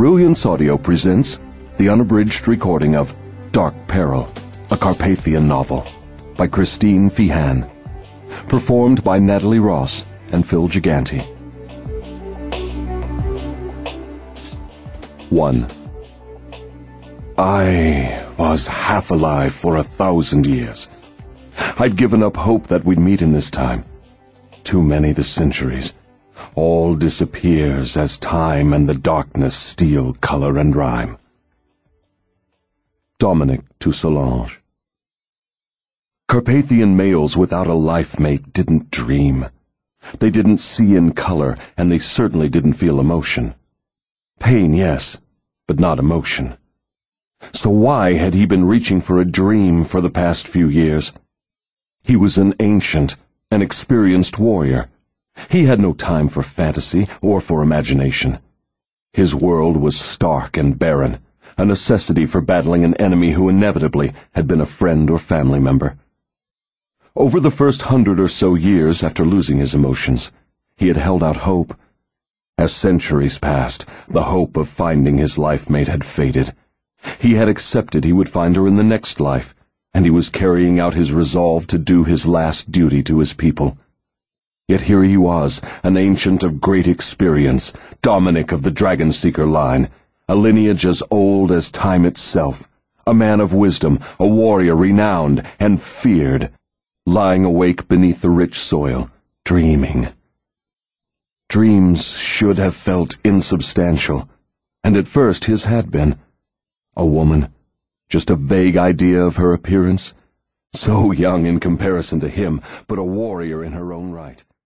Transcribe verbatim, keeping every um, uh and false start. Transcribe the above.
Brilliance Audio presents the unabridged recording of Dark Peril, a Carpathian novel, by Christine Feehan, performed by Natalie Ross and Phil Gigante. one. I was half alive for a thousand years. I'd given up hope that we'd meet in this time. Too many the centuries. All disappears as time and the darkness steal color and rhyme. Dominic to Solange. Carpathian males without a life mate didn't dream. They didn't see in color, and they certainly didn't feel emotion. Pain, yes, but not emotion. So why had he been reaching for a dream for the past few years? He was an ancient, an experienced warrior. He had no time for fantasy or for imagination. His world was stark and barren, a necessity for battling an enemy who inevitably had been a friend or family member. Over the first hundred or so years after losing his emotions, he had held out hope. As centuries passed, the hope of finding his life mate had faded. He had accepted he would find her in the next life, and he was carrying out his resolve to do his last duty to his people. Yet here he was, an ancient of great experience, Dominic of the Dragon-Seeker line, a lineage as old as time itself, a man of wisdom, a warrior renowned and feared, lying awake beneath the rich soil, dreaming. Dreams should have felt insubstantial, and at first his had been. A woman, just a vague idea of her appearance, so young in comparison to him, but a warrior in her own right.